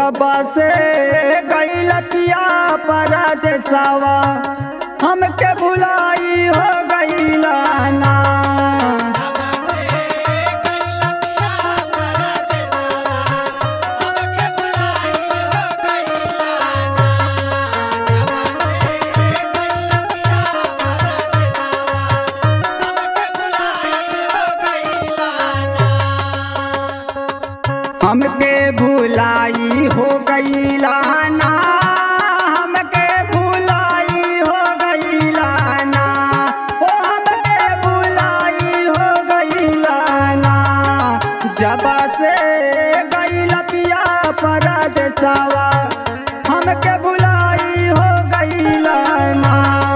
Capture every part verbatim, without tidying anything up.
जब से गइल पिया परदेसवा हमके भुलाई हो गइला ना। हमके भुलाई हो गइला ना, हमके भुलाई हो गइला ना, ओ हमके भुलाई हो गइला ना। जब से गइल पिया परदेसवा हमके भुलाई हो गइला ना।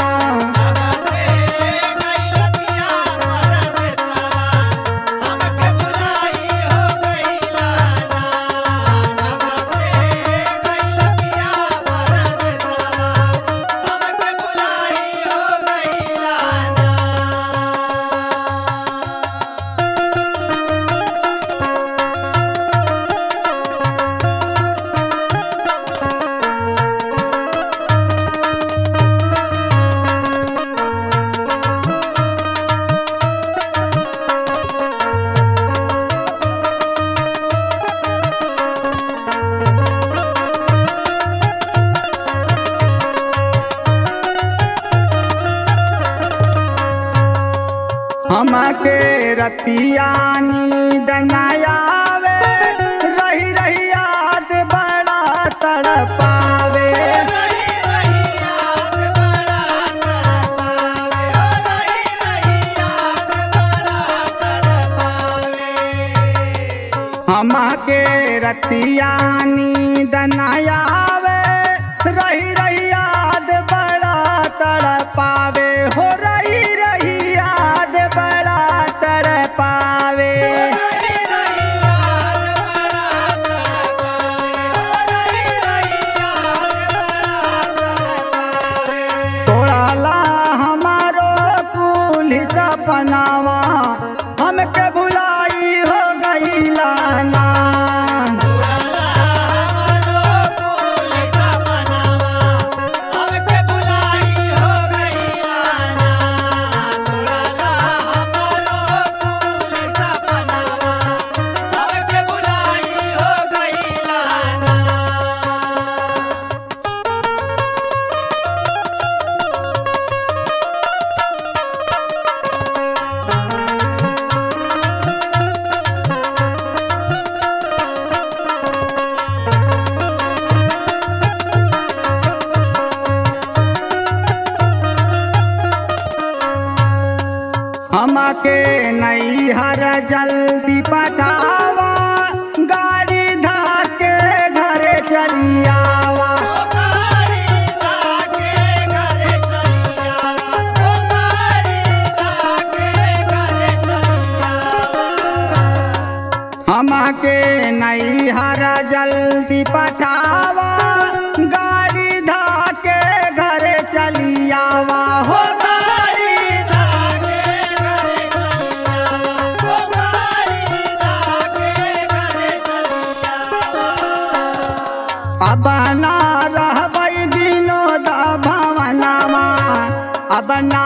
हमके रतिया नींद न आवे, रही रही याद बड़ा तड़पावे। हमके रतिया नींद न आवे, रही रही याद बड़ा तड़पावे हो, रही रही याद बड़ा तड़पावे। तोड़ाला हमारो पुलिस सपनावा हमके भुलाई हो गइला ना। हमके नैहर जल्दी पठावा, गाड़ी धाके घरे चली आवा। हमके नैहर जल्दी पठावा, गाड़ी धाके घरे चली आवा हो। अब ना रहबै विनोद भवनमा, अब ना